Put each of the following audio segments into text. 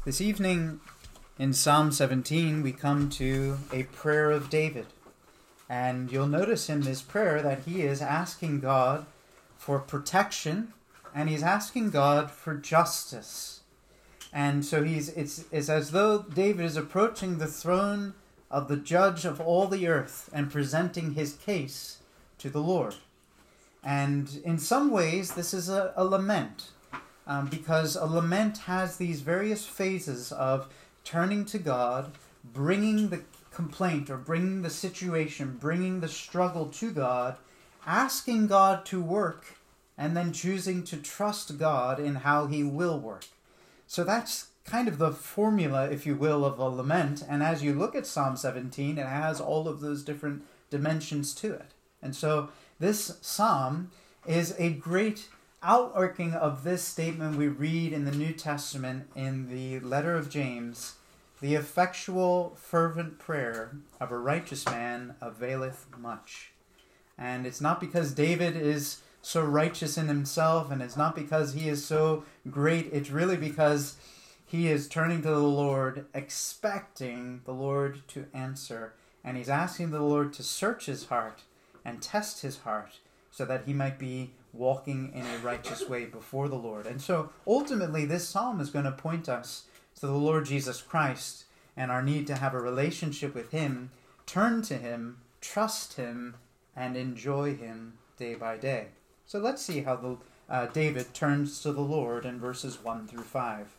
This evening in Psalm 17 we come to a prayer of David. And you'll notice in this prayer that he is asking God for protection and he's asking God for justice. And so it's as though David is approaching the throne of the judge of all the earth and presenting his case to the Lord. And in some ways this is a lament. Because a lament has these various phases of turning to God, bringing the complaint or bringing the situation, bringing the struggle to God, asking God to work, and then choosing to trust God in how he will work. So that's kind of the formula, if you will, of a lament. And as you look at Psalm 17, it has all of those different dimensions to it. And so this psalm is a great outworking of this statement we read in the New Testament in the letter of James: the effectual, fervent prayer of a righteous man availeth much. And it's not because David is so righteous in himself, and it's not because he is so great. It's really because he is turning to the Lord, expecting the Lord to answer. And he's asking the Lord to search his heart and test his heart so that he might be walking in a righteous way before the Lord. And so ultimately this psalm is going to point us to the Lord Jesus Christ and our need to have a relationship with him, turn to him, trust him, and enjoy him day by day. So let's see how David turns to the Lord in verses 1 through 5.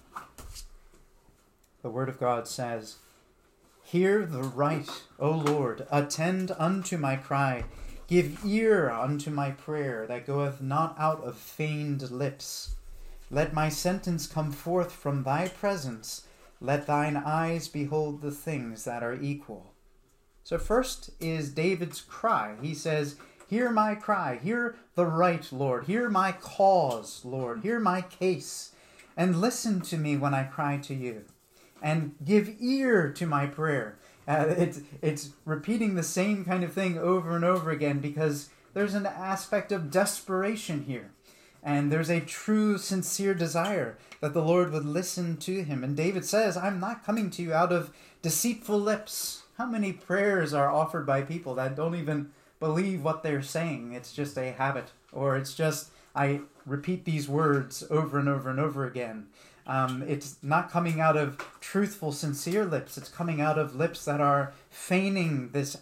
The Word of God says, "Hear the right, O Lord, attend unto my cry. Give ear unto my prayer that goeth not out of feigned lips. Let my sentence come forth from thy presence. Let thine eyes behold the things that are equal." So first is David's cry. He says, "Hear my cry. Hear the right, Lord. Hear my cause, Lord. Hear my case. And listen to me when I cry to you. And give ear to my prayer." It's repeating the same kind of thing over and over again because there's an aspect of desperation here. And there's a true, sincere desire that the Lord would listen to him. And David says, "I'm not coming to you out of deceitful lips." How many prayers are offered by people that don't even believe what they're saying? It's just a habit. Or it's just, I repeat these words over and over and over again. It's not coming out of truthful, sincere lips. It's coming out of lips that are feigning this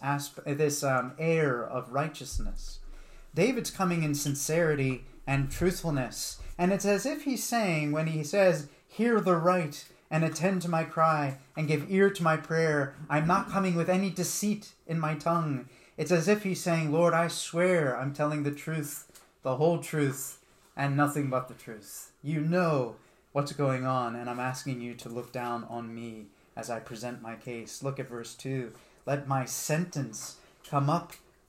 air of righteousness. David's coming in sincerity and truthfulness. And it's as if he's saying, when he says, "Hear the right and attend to my cry and give ear to my prayer," I'm not coming with any deceit in my tongue. It's as if he's saying, "Lord, I swear I'm telling the truth, the whole truth, and nothing but the truth. You know what's going on, and I'm asking you to look down on me as I present my case." Look at verse 2. "Let my sentence come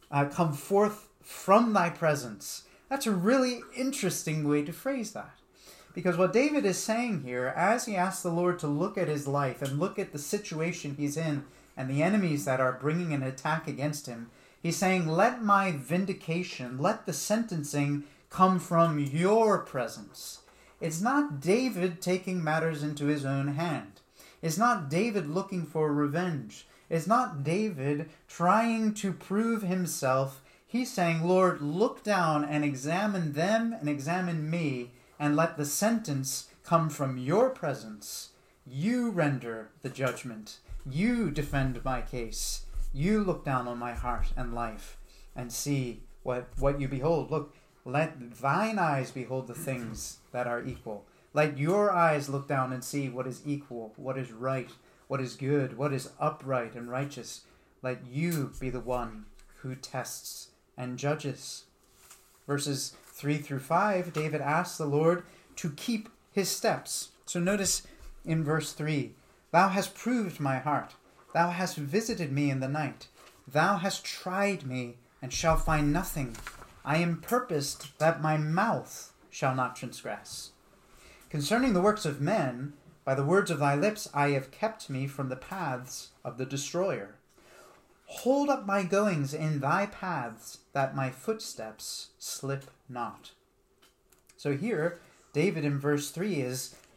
forth from thy presence." That's a really interesting way to phrase that. Because what David is saying here, as he asks the Lord to look at his life and look at the situation he's in and the enemies that are bringing an attack against him, he's saying, let my vindication, let the sentencing come from your presence. It's not David taking matters into his own hand. It's not David looking for revenge. It's not David trying to prove himself. He's saying, "Lord, look down and examine them and examine me, and let the sentence come from your presence. You render the judgment. You defend my case. You look down on my heart and life and see what you behold. Look, let thine eyes behold the things that are equal. Let your eyes look down and see what is equal, what is right, what is good, what is upright and righteous. Let you be the one who tests and judges." Verses 3 through 5, David asks the Lord to keep his steps. So notice in verse 3, "Thou hast proved my heart. Thou hast visited me in the night. Thou hast tried me and shall find nothing. I am purposed that my mouth shall not transgress. Concerning the works of men, by the words of thy lips I have kept me from the paths of the destroyer. Hold up my goings in thy paths, that my footsteps slip not." So here, David in verse 3 is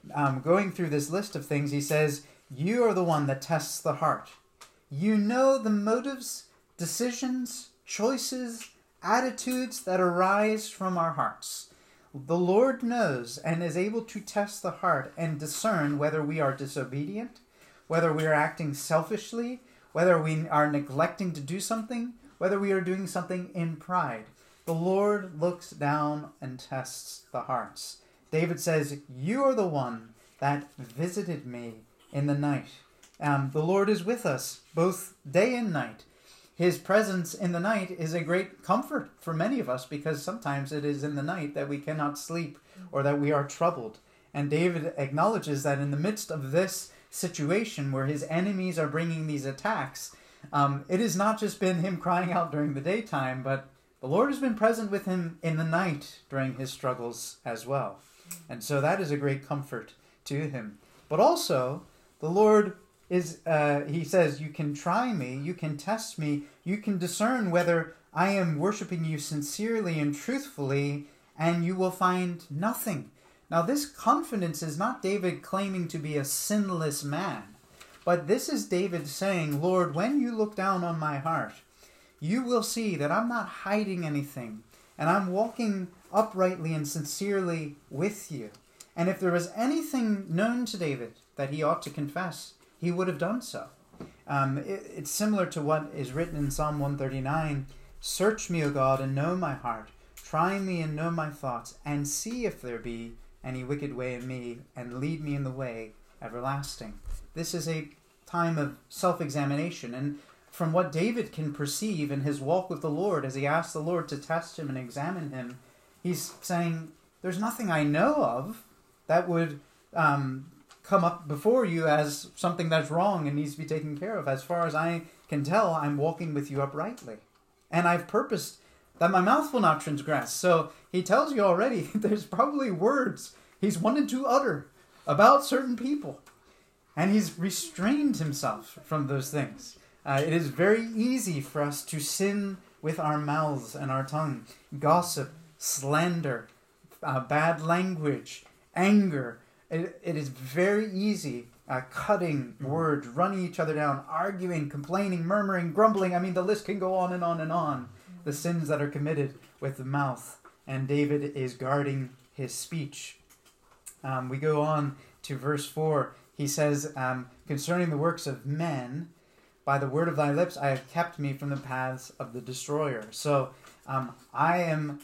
going through this list of things, he says, you are the one that tests the heart. You know the motives, decisions, choices, attitudes that arise from our hearts. The Lord knows and is able to test the heart and discern whether we are disobedient, whether we are acting selfishly, whether we are neglecting to do something, whether we are doing something in pride. The Lord looks down and tests the hearts. David says, you are the one that visited me in the night. The Lord is with us both day and night. His presence in the night is a great comfort for many of us, because sometimes it is in the night that we cannot sleep or that we are troubled. And David acknowledges that in the midst of this situation where his enemies are bringing these attacks, it has not just been him crying out during the daytime, but the Lord has been present with him in the night during his struggles as well. And so that is a great comfort to him. But also, the Lord is, he says, you can try me, you can test me, you can discern whether I am worshiping you sincerely and truthfully, and you will find nothing. Now, this confidence is not David claiming to be a sinless man, but this is David saying, Lord, when you look down on my heart, you will see that I'm not hiding anything, and I'm walking uprightly and sincerely with you. And if there was anything known to David that he ought to confess, he would have done so. It's similar to what is written in Psalm 139. Search me, O God, and know my heart. Try me and know my thoughts, and see if there be any wicked way in me, and lead me in the way everlasting. This is a time of self-examination, and from what David can perceive in his walk with the Lord, as he asks the Lord to test him and examine him, he's saying, there's nothing I know of that would come up before you as something that's wrong and needs to be taken care of. As far as I can tell, I'm walking with you uprightly. And I've purposed that my mouth will not transgress. So he tells you already, there's probably words he's wanted to utter about certain people. And he's restrained himself from those things. It is very easy for us to sin with our mouths and our tongue. Gossip, slander, bad language, anger. It is very easy, cutting words, running each other down, arguing, complaining, murmuring, grumbling. I mean, the list can go on and on and on. The sins that are committed with the mouth. And David is guarding his speech. We go on to verse 4. He says, concerning the works of men, by the word of thy lips I have kept me from the paths of the destroyer. So I am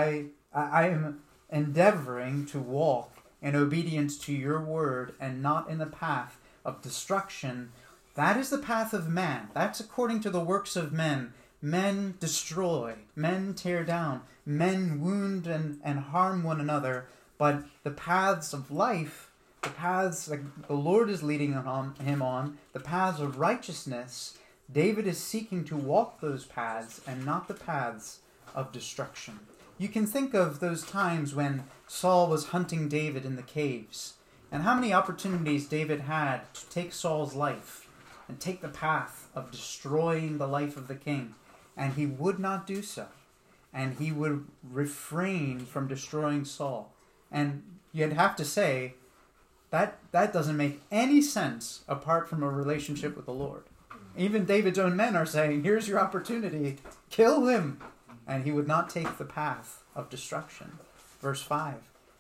endeavoring to walk in obedience to your word and not in the path of destruction. That is the path of man. That's according to the works of men. Men destroy, men tear down, men wound and harm one another. But the paths of life, the paths that the Lord is leading him on, the paths of righteousness, David is seeking to walk those paths and not the paths of destruction. You can think of those times when Saul was hunting David in the caves, and how many opportunities David had to take Saul's life and take the path of destroying the life of the king, and he would not do so, and he would refrain from destroying Saul. And you'd have to say that doesn't make any sense apart from a relationship with the Lord. Even David's own men are saying, here's your opportunity, kill him. And he would not take the path of destruction. Verse 5,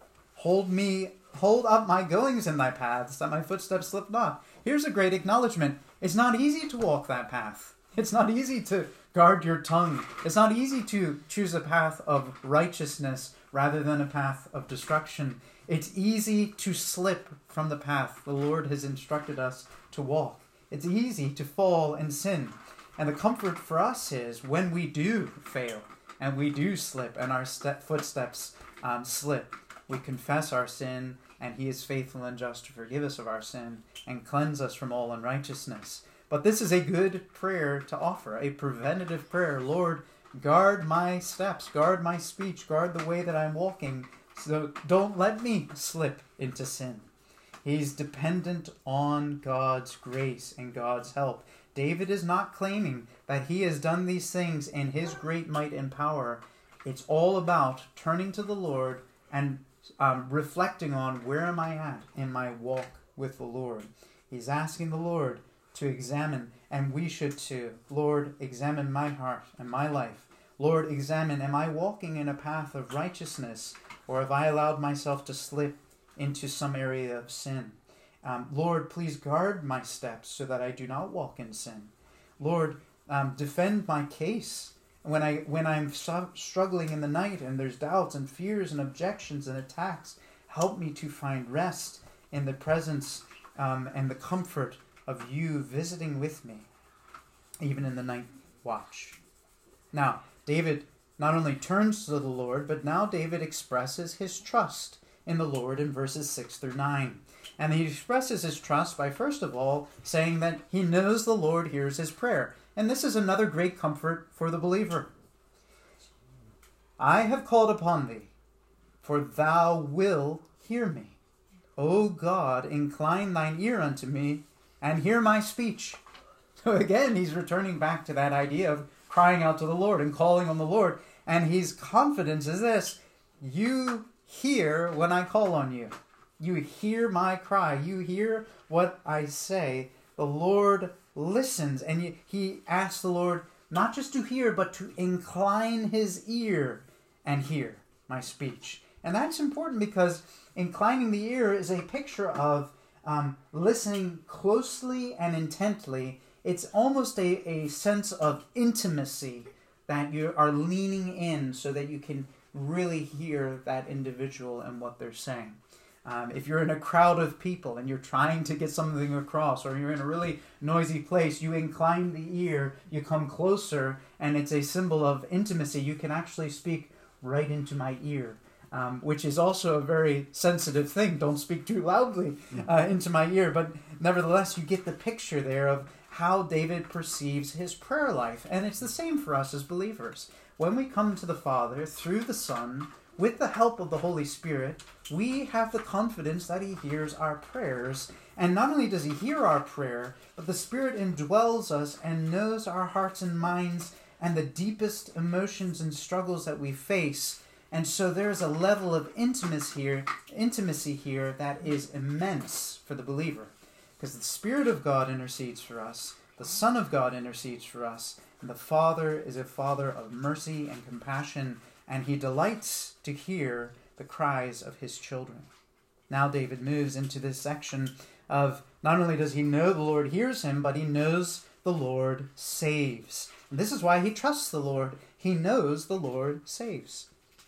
hold up my goings in thy paths, that my footsteps slip not. Here's a great acknowledgement. It's not easy to walk that path. It's not easy to guard your tongue. It's not easy to choose a path of righteousness rather than a path of destruction. It's easy to slip from the path the Lord has instructed us to walk. It's easy to fall and sin. And the comfort for us is when we do fail and we do slip and our footsteps slip, we confess our sin, and he is faithful and just to forgive us of our sin and cleanse us from all unrighteousness. But this is a good prayer to offer, a preventative prayer. Lord, guard my steps, guard my speech, guard the way that I'm walking, so don't let me slip into sin. He's dependent on God's grace and God's help. David is not claiming that he has done these things in his great might and power. It's all about turning to the Lord and reflecting on where am I at in my walk with the Lord. He's asking the Lord to examine, and we should too. Lord, examine my heart and my life. Lord, examine, am I walking in a path of righteousness, or have I allowed myself to slip into some area of sin? Lord, please guard my steps so that I do not walk in sin. Lord, defend my case when I'm struggling in the night and there's doubts and fears and objections and attacks. Help me to find rest in the presence and the comfort of you visiting with me, even in the night watch. Now, David not only turns to the Lord, but now David expresses his trust in the Lord in verses 6 through 9. And he expresses his trust by, first of all, saying that he knows the Lord hears his prayer. And this is another great comfort for the believer. I have called upon thee, for thou wilt hear me. O God, incline thine ear unto me, and hear my speech. So again, he's returning back to that idea of crying out to the Lord and calling on the Lord. And his confidence is this: you hear when I call on you. You hear my cry. You hear what I say. The Lord listens. And he asks the Lord not just to hear, but to incline his ear and hear my speech. And that's important because inclining the ear is a picture of listening closely and intently. It's almost a sense of intimacy that you are leaning in so that you can really hear that individual and what they're saying. If you're in a crowd of people and you're trying to get something across, or you're in a really noisy place, you incline the ear, you come closer, and it's a symbol of intimacy. You can actually speak right into my ear, which is also a very sensitive thing. Don't speak too loudly into my ear, but nevertheless, you get the picture there of how David perceives his prayer life. And it's the same for us as believers. When we come to the Father through the Son, with the help of the Holy Spirit, we have the confidence that he hears our prayers. And not only does he hear our prayer, but the Spirit indwells us and knows our hearts and minds and the deepest emotions and struggles that we face. And so there's a level of intimacy here that is immense for the believer. Because the Spirit of God intercedes for us, the Son of God intercedes for us, and the Father is a Father of mercy and compassion, and he delights to hear the cries of his children. Now David moves into this section of not only does he know the Lord hears him, but he knows the Lord saves. And this is why he trusts the Lord. He knows the Lord saves.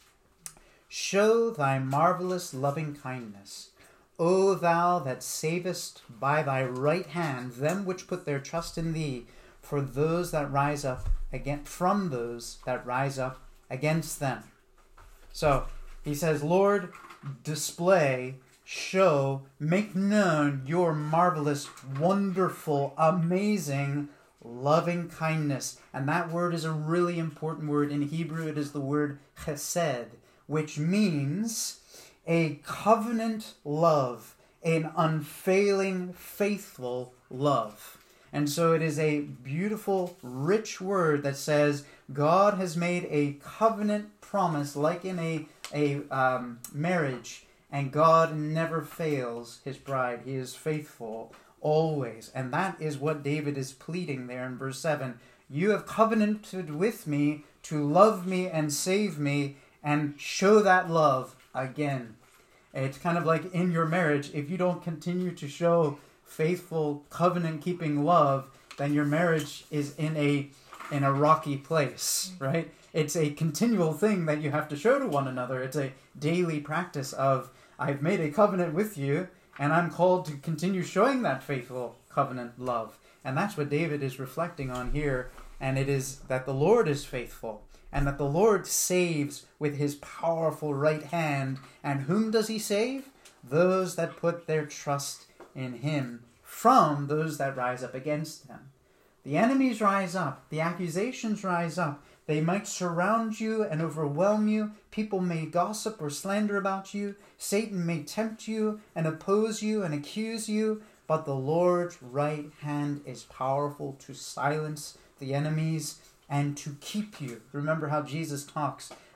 Show thy marvelous loving kindness, O thou that savest by thy right hand them which put their trust in thee, for those that rise up from those that rise up against them. So he says, Lord, display, show, make known your marvelous, wonderful, amazing, loving kindness. And that word is a really important word. In Hebrew, it is the word chesed, which means a covenant love, an unfailing, faithful love. And so it is a beautiful, rich word that says God has made a covenant promise like in a marriage, and God never fails his bride. He is faithful always. And that is what David is pleading there in verse 7. You have covenanted with me to love me and save me and show that love again. It's kind of like in your marriage, if you don't continue to show faithful, covenant-keeping love, then your marriage is in a rocky place, right? It's a continual thing that you have to show to one another. It's a daily practice of, I've made a covenant with you, and I'm called to continue showing that faithful covenant love. And that's what David is reflecting on here, and it is that the Lord is faithful, and that the Lord saves with his powerful right hand. And whom does he save? Those that put their trust in him from those that rise up against them. The enemies rise up. The accusations rise up. They might surround you and overwhelm you. People may gossip or slander about you. Satan may tempt you and oppose you and accuse you. But the Lord's right hand is powerful to silence the enemies and to keep you. Remember how Jesus talks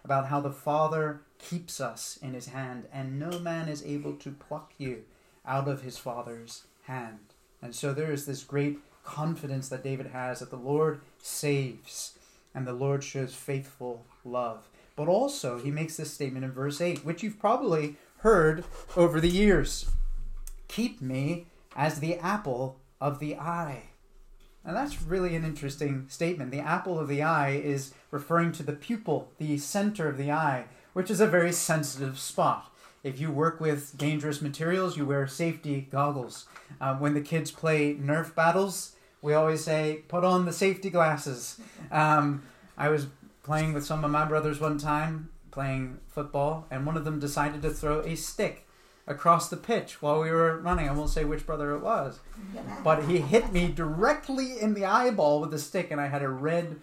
about how the Father keeps us in his hand, and no man is able to pluck you out of his Father's hand. And so there is this great confidence that David has that the Lord saves, and the Lord shows faithful love. But also, he makes this statement in verse 8, which you've probably heard over the years. Keep me as the apple of the eye. And that's really an interesting statement. The apple of the eye is referring to the pupil, the center of the eye, which is a very sensitive spot. If you work with dangerous materials, you wear safety goggles. When the kids play Nerf battles, we always say, put on the safety glasses. I was playing with some of my brothers one time, playing football, and one of them decided to throw a stick across the pitch while we were running. I won't say which brother it was, but he hit me directly in the eyeball with the stick, and I had a red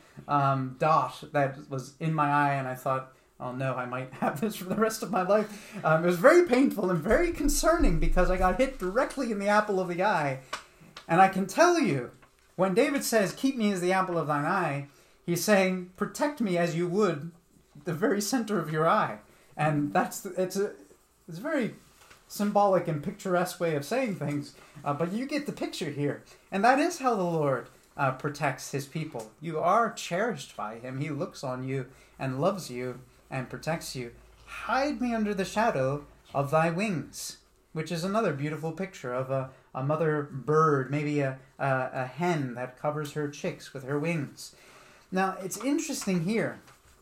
dot that was in my eye, and I thought, oh no, I might have this for the rest of my life. It was very painful and very concerning because I got hit directly in the apple of the eye. And I can tell you, when David says, keep me as the apple of thine eye, he's saying, protect me as you would the very center of your eye. And it's a very symbolic and picturesque way of saying things, but you get the picture here. And that is how the Lord protects his people. You are cherished by him. He looks on you and loves you and protects you. Hide me under the shadow of thy wings, which is another beautiful picture of a mother bird, maybe a hen that covers her chicks with her wings. Now, it's interesting here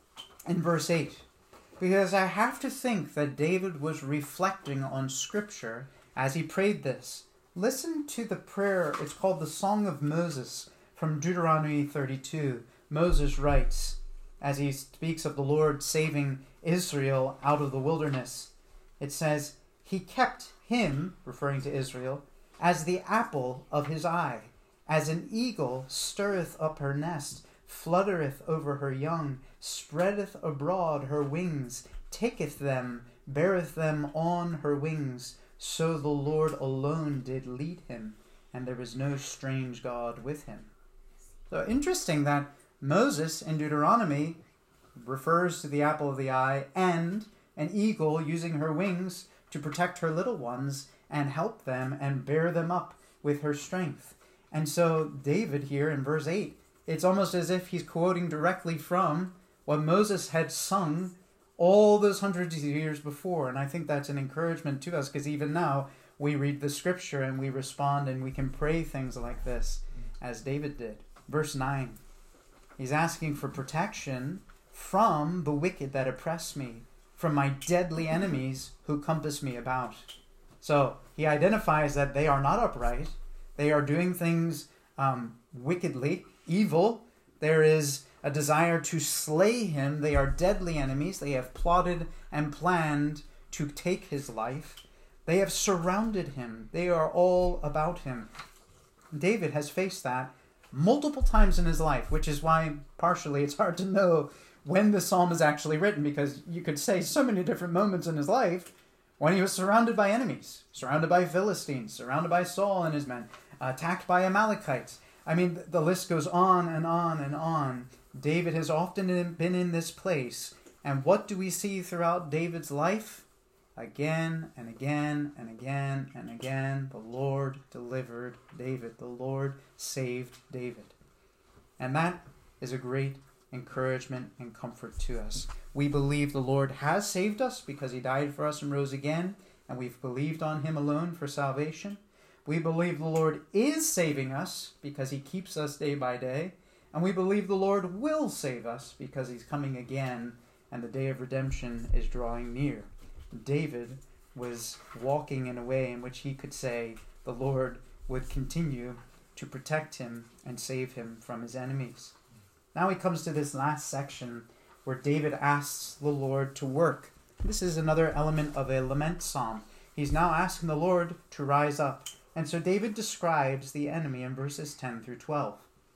in verse 8, because I have to think that David was reflecting on Scripture as he prayed this. Listen to the prayer. It's called the Song of Moses from Deuteronomy 32. Moses writes, as he speaks of the Lord saving Israel out of the wilderness, it says, he kept him, referring to Israel, as the apple of his eye, as an eagle stirreth up her nest, fluttereth over her young, spreadeth abroad her wings, taketh them, beareth them on her wings. So the Lord alone did lead him, and there was no strange God with him. So interesting that Moses in Deuteronomy refers to the apple of the eye and an eagle using her wings to protect her little ones and help them and bear them up with her strength. And so David here in verse 8, it's almost as if he's quoting directly from what Moses had sung all those hundreds of years before. And I think that's an encouragement to us, because even now we read the Scripture and we respond and we can pray things like this as David did. Verse 9. He's asking for protection from the wicked that oppress me, from my deadly enemies who compass me about. So he identifies that they are not upright. They are doing things wickedly, evil. There is a desire to slay him. They are deadly enemies. They have plotted and planned to take his life. They have surrounded him. They are all about him. David has faced that multiple times in his life, which is why partially it's hard to know when the psalm is actually written, because you could say so many different moments in his life when he was surrounded by enemies, surrounded by Philistines, surrounded by Saul and his men, attacked by Amalekites. I mean, the list goes on and on and on. David has often been in this place. And what do we see throughout David's life? Again and again and again and again, the Lord delivered David. The Lord saved David. And that is a great encouragement and comfort to us. We believe the Lord has saved us because he died for us and rose again, and we've believed on him alone for salvation. We believe the Lord is saving us because he keeps us day by day, and we believe the Lord will save us because he's coming again and the day of redemption is drawing near. David was walking in a way in which he could say the Lord would continue to protect him and save him from his enemies. Now he comes to this last section where David asks the Lord to work. This is another element of a lament psalm. He's now asking the Lord to rise up. And so David describes the enemy in verses 10 through 12.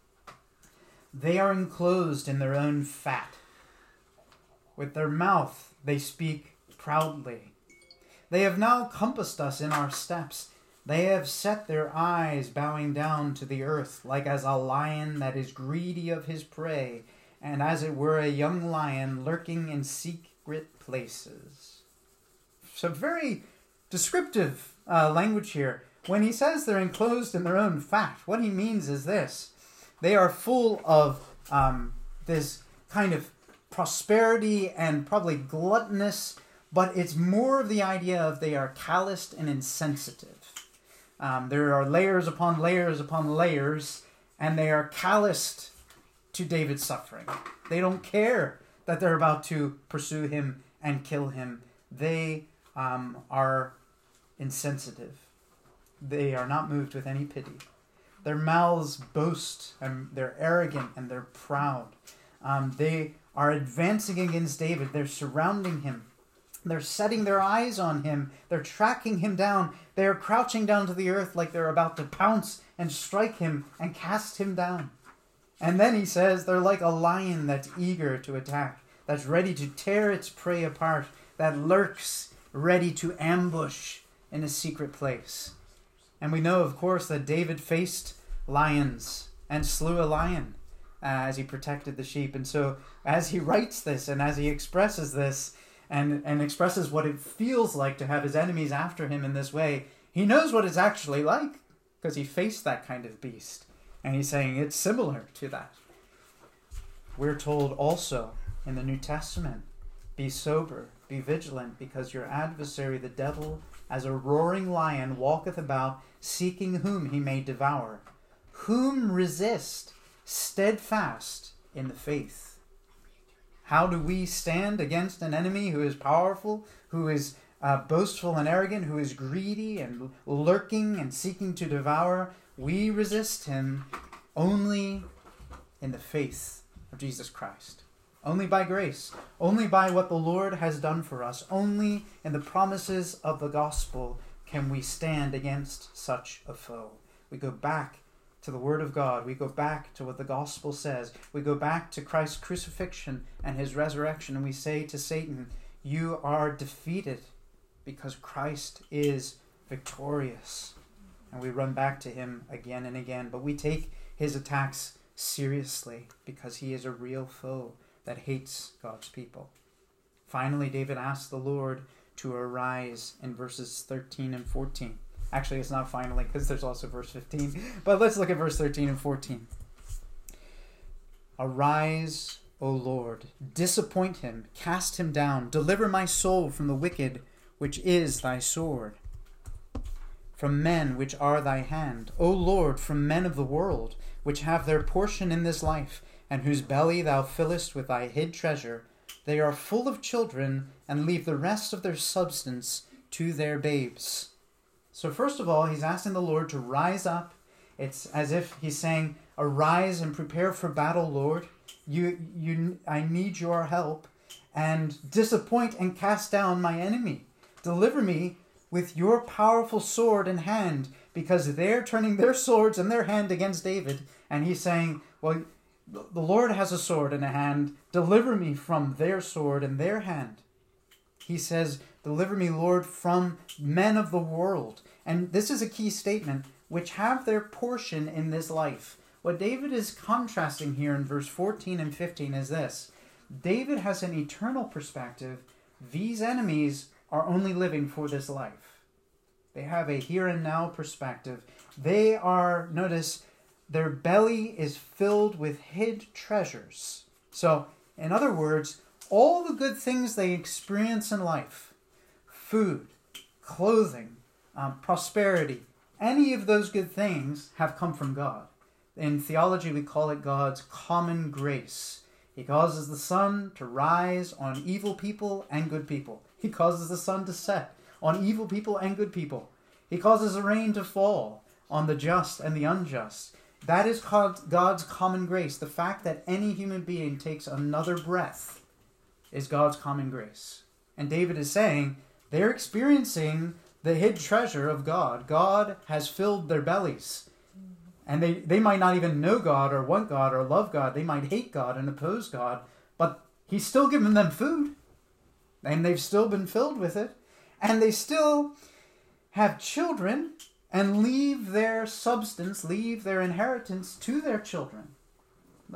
They are enclosed in their own fat. With their mouth they speak proudly. They have now compassed us in our steps. They have set their eyes bowing down to the earth, like as a lion that is greedy of his prey, and as it were a young lion lurking in secret places. So very descriptive language here. When he says they're enclosed in their own fat, what he means is this. They are full of this kind of prosperity and probably gluttonous, but it's more of the idea of they are calloused and insensitive. There are layers upon layers upon layers, and they are calloused to David's suffering. They don't care that they're about to pursue him and kill him. They are insensitive. They are not moved with any pity. Their mouths boast, and they're arrogant, and they're proud. They are advancing against David. They're surrounding him. They're setting their eyes on him. They're tracking him down. They are crouching down to the earth like they're about to pounce and strike him and cast him down. And then he says they're like a lion that's eager to attack, that's ready to tear its prey apart, that lurks ready to ambush in a secret place. And we know, of course, that David faced lions and slew a lion as he protected the sheep. And so as he writes this and as he expresses this and expresses what it feels like to have his enemies after him in this way, he knows what it's actually like because he faced that kind of beast. And he's saying it's similar to that. We're told also in the New Testament, be sober, be vigilant, because your adversary, the devil, as a roaring lion, walketh about, seeking whom he may devour. Whom resist, steadfast in the faith. How do we stand against an enemy who is powerful, who is boastful and arrogant, who is greedy and lurking and seeking to devour? We resist him only in the faith of Jesus Christ. Only by grace. Only by what the Lord has done for us. Only in the promises of the gospel can we stand against such a foe. We go back to the Word of God. We go back to what the gospel says. We go back to Christ's crucifixion and his resurrection, and we say to Satan, you are defeated because Christ is victorious. And we run back to him again and again. But we take his attacks seriously because he is a real foe that hates God's people. Finally, David asks the Lord to arise in verses 13 and 14. Actually, it's not finally because there's also verse 15. But let's look at verse 13 and 14. Arise, O Lord, disappoint him, cast him down, deliver my soul from the wicked, which is thy sword. From men which are thy hand, O Lord, from men of the world, which have their portion in this life, and whose belly thou fillest with thy hid treasure. They are full of children, and leave the rest of their substance to their babes. So first of all, he's asking the Lord to rise up. It's as if he's saying, arise and prepare for battle, Lord. I need your help. And disappoint and cast down my enemy. Deliver me with your powerful sword in hand, because they're turning their swords in their hand against David. And he's saying, well, the Lord has a sword in a hand. Deliver me from their sword in their hand. He says, deliver me, Lord, from men of the world. And this is a key statement, which have their portion in this life. What David is contrasting here in verse 14 and 15 is this. David has an eternal perspective. These enemies are only living for this life. They have a here and now perspective. They are, notice, their belly is filled with hid treasures. So, in other words, all the good things they experience in life, food, clothing, prosperity, any of those good things have come from God. In theology, we call it God's common grace. He causes the sun to rise on evil people and good people. He causes the sun to set on evil people and good people. He causes the rain to fall on the just and the unjust. That is God's common grace. The fact that any human being takes another breath is God's common grace. And David is saying they're experiencing the hid treasure of God. God has filled their bellies. And they might not even know God or want God or love God. They might hate God and oppose God. But he's still given them food. And they've still been filled with it. And they still have children and leave their substance, leave their inheritance to their children.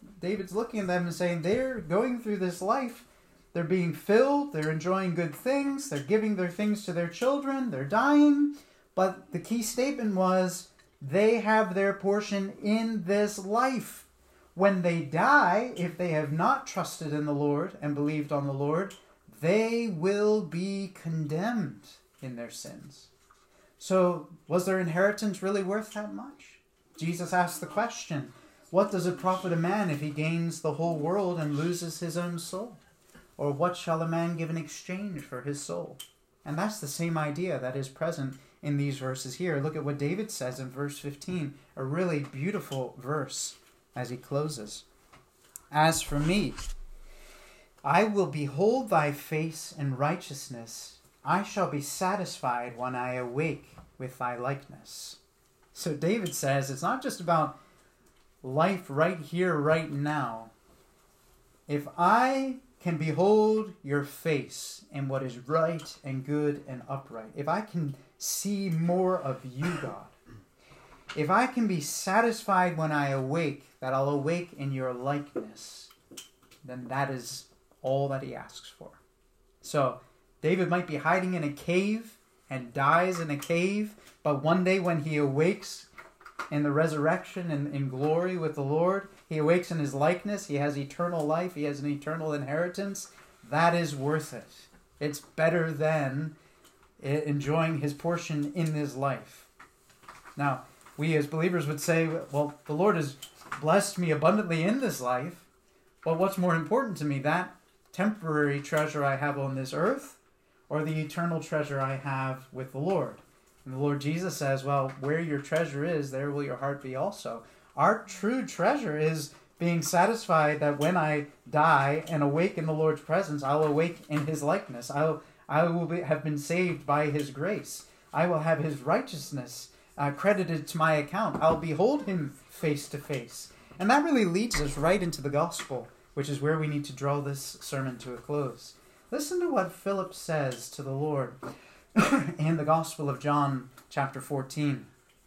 David's looking at them and saying they're going through this life. They're being filled. They're enjoying good things. They're giving their things to their children. They're dying. But the key statement was they have their portion in this life. When they die, if they have not trusted in the Lord and believed on the Lord, they will be condemned in their sins. So was their inheritance really worth that much? Jesus asked the question, what does it profit a man if he gains the whole world and loses his own soul? Or what shall a man give in exchange for his soul? And that's the same idea that is present in these verses here. Look at what David says in verse 15, a really beautiful verse as he closes. As for me, I will behold thy face in righteousness. I shall be satisfied when I awake with thy likeness. So David says it's not just about life right here, right now. If I can behold your face in what is right and good and upright, if I can see more of you, God, if I can be satisfied when I awake, that I'll awake in your likeness, then that is all that he asks for. So David might be hiding in a cave and dies in a cave, but one day when he awakes in the resurrection and in glory with the Lord, he awakes in his likeness, he has eternal life, he has an eternal inheritance. That is worth it. It's better than enjoying his portion in his life. Now, we as believers would say, well, the Lord has blessed me abundantly in this life, but what's more important to me, that temporary treasure I have on this earth, or the eternal treasure I have with the Lord? And the Lord Jesus says, well, where your treasure is, there will your heart be also. Our true treasure is being satisfied that when I die and awake in the Lord's presence, I'll awake in his likeness. I will have been saved by his grace. I will have his righteousness credited to my account. I'll behold him face to face. And that really leads us right into the gospel, which is where we need to draw this sermon to a close. Listen to what Philip says to the Lord in the Gospel of John, chapter 14.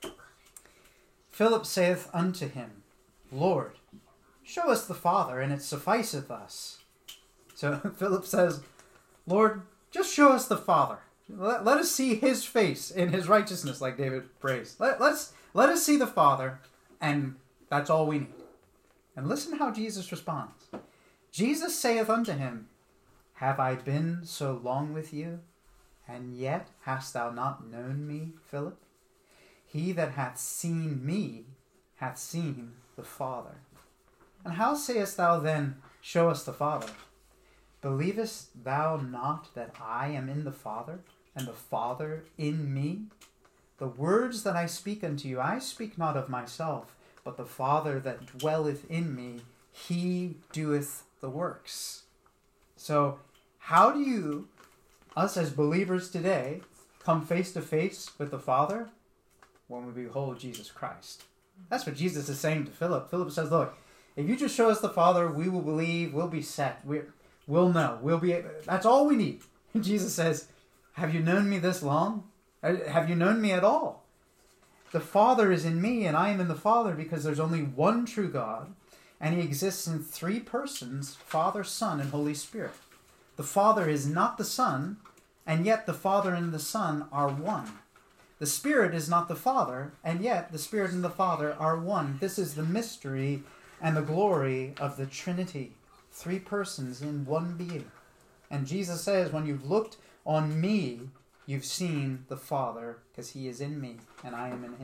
Philip saith unto him, Lord, show us the Father, and it sufficeth us. So Philip says, Lord, just show us the Father. Let us see his face in his righteousness, like David prays. Let us see the Father, and that's all we need. And listen how Jesus responds. Jesus saith unto him, Have I been so long with you, and yet hast thou not known me, Philip? He that hath seen me hath seen the Father. And how sayest thou then, Show us the Father? Believest thou not that I am in the Father, and the Father in me? The words that I speak unto you, I speak not of myself, but the Father that dwelleth in me, he doeth the works. So, how do you, us as believers today, come face to face with the Father? When we behold Jesus Christ. That's what Jesus is saying to Philip. Philip says, look, if you just show us the Father, we will believe, we'll be set, we'll know, that's all we need. And Jesus says, have you known me this long? Have you known me at all? The Father is in me and I am in the Father, because there's only one true God, and he exists in three persons, Father, Son, and Holy Spirit. The Father is not the Son, and yet the Father and the Son are one. The Spirit is not the Father, and yet the Spirit and the Father are one. This is the mystery and the glory of the Trinity. Three persons in one being. And Jesus says, when you've looked on me, you've seen the Father, because he is in me, and I am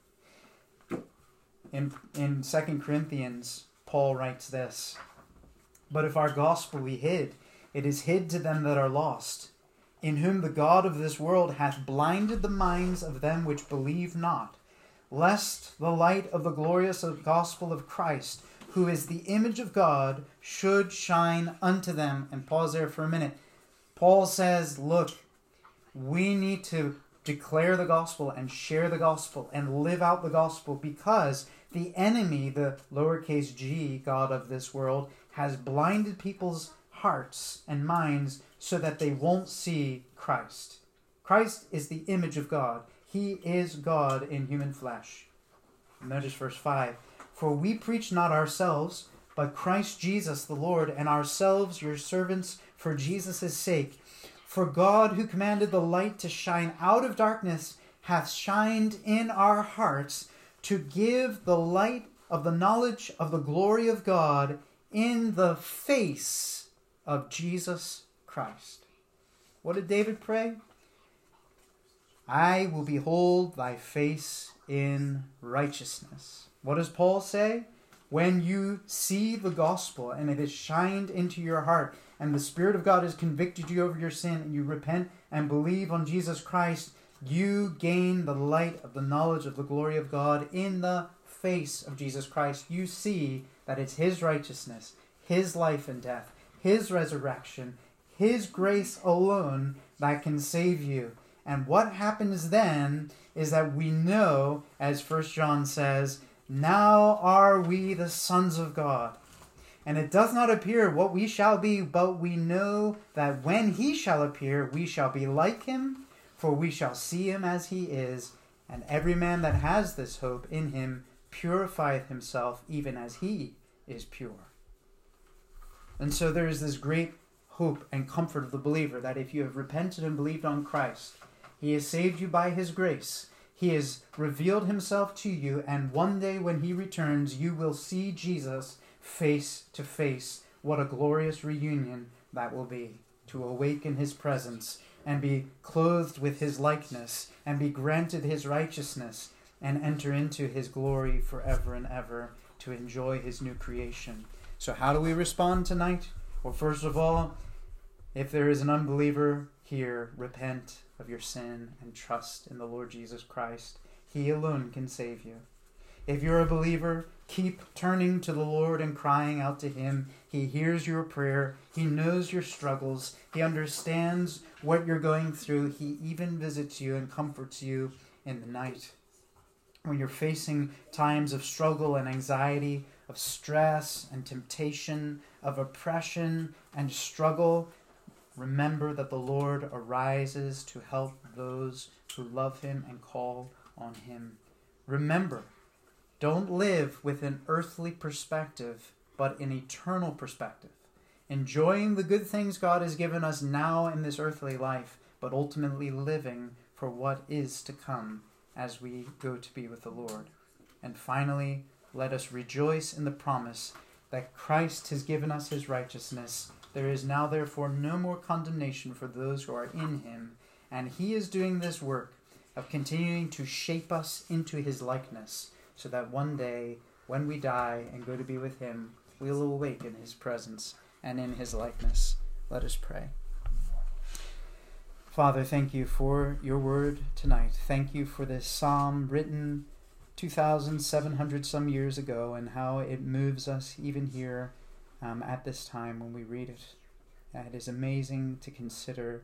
in him. In 2 Corinthians, Paul writes this, But if our gospel be hid, it is hid to them that are lost, in whom the God of this world hath blinded the minds of them which believe not, lest the light of the glorious gospel of Christ, who is the image of God, should shine unto them. And pause there for a minute. Paul says, look, we need to declare the gospel and share the gospel and live out the gospel, because the enemy, the lowercase g, God of this world, has blinded people's hearts and minds so that they won't see Christ. Christ is the image of God. He is God in human flesh. Notice verse 5. For we preach not ourselves, but Christ Jesus the Lord, and ourselves your servants for Jesus' sake. For God, who commanded the light to shine out of darkness, hath shined in our hearts to give the light of the knowledge of the glory of God in the face of Jesus Christ. What did David pray? I will behold thy face in righteousness. What does Paul say? When you see the gospel and it is shined into your heart and the Spirit of God has convicted you over your sin and you repent and believe on Jesus Christ, you gain the light of the knowledge of the glory of God in the face of Jesus Christ. You see that it's his righteousness, his life and death, his resurrection, his grace alone that can save you. And what happens then is that we know, as 1 John says, now are we the sons of God. And it does not appear what we shall be, but we know that when he shall appear, we shall be like him, for we shall see him as he is. And every man that has this hope in him purifieth himself even as he is pure. And so there is this great hope and comfort of the believer that if you have repented and believed on Christ, he has saved you by his grace. He has revealed himself to you, and one day when he returns, you will see Jesus face to face. What a glorious reunion that will be, to awake in his presence and be clothed with his likeness and be granted his righteousness and enter into his glory forever and ever to enjoy his new creation. So how do we respond tonight? Well, first of all, if there is an unbeliever here, repent of your sin and trust in the Lord Jesus Christ. He alone can save you. If you're a believer, keep turning to the Lord and crying out to him. He hears your prayer. He knows your struggles. He understands what you're going through. He even visits you and comforts you in the night. When you're facing times of struggle and anxiety, of stress and temptation, of oppression and struggle, remember that the Lord arises to help those who love him and call on him. Remember, don't live with an earthly perspective, but an eternal perspective. Enjoying the good things God has given us now in this earthly life, but ultimately living for what is to come as we go to be with the Lord. And finally, let us rejoice in the promise that Christ has given us his righteousness. There is now therefore no more condemnation for those who are in him, and he is doing this work of continuing to shape us into his likeness, so that one day, when we die and go to be with him, we will awake in his presence and in his likeness. Let us pray. Father, thank you for your word tonight. Thank you for this psalm written 2,700 some years ago, and how it moves us even here at this time when we read it. It is amazing to consider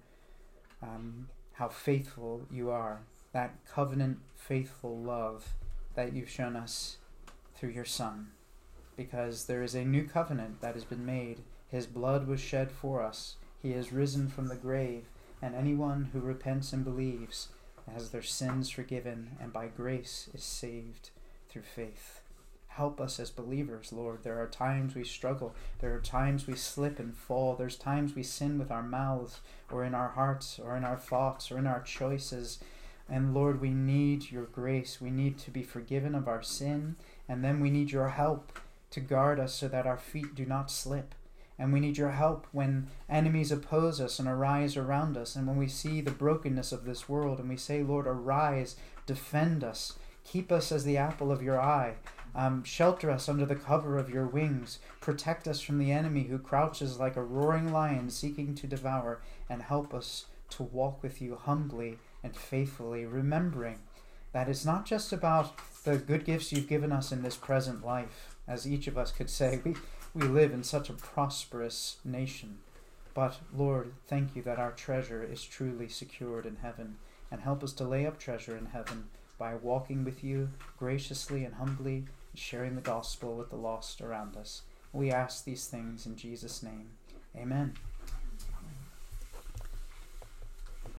how faithful you are, that covenant faithful love that you've shown us through your Son, because there is a new covenant that has been made. His blood was shed for us. He has risen from the grave, and anyone who repents and believes has their sins forgiven, and by grace is saved through faith. Help us as believers, Lord. There are times we struggle. There are times we slip and fall. There's times we sin with our mouths, or in our hearts, or in our thoughts, or in our choices. And Lord, we need your grace. We need to be forgiven of our sin. And then we need your help to guard us so that our feet do not slip. And we need your help when enemies oppose us and arise around us. And when we see the brokenness of this world and we say, Lord, arise, defend us, keep us as the apple of your eye. Shelter us under the cover of your wings. Protect us from the enemy who crouches like a roaring lion seeking to devour. And help us to walk with you humbly and faithfully, remembering that it's not just about the good gifts you've given us in this present life. As each of us could say, we live in such a prosperous nation. But, Lord, thank you that our treasure is truly secured in heaven. And help us to lay up treasure in heaven by walking with you graciously and humbly, sharing the gospel with the lost around us. We ask these things in Jesus' name. Amen.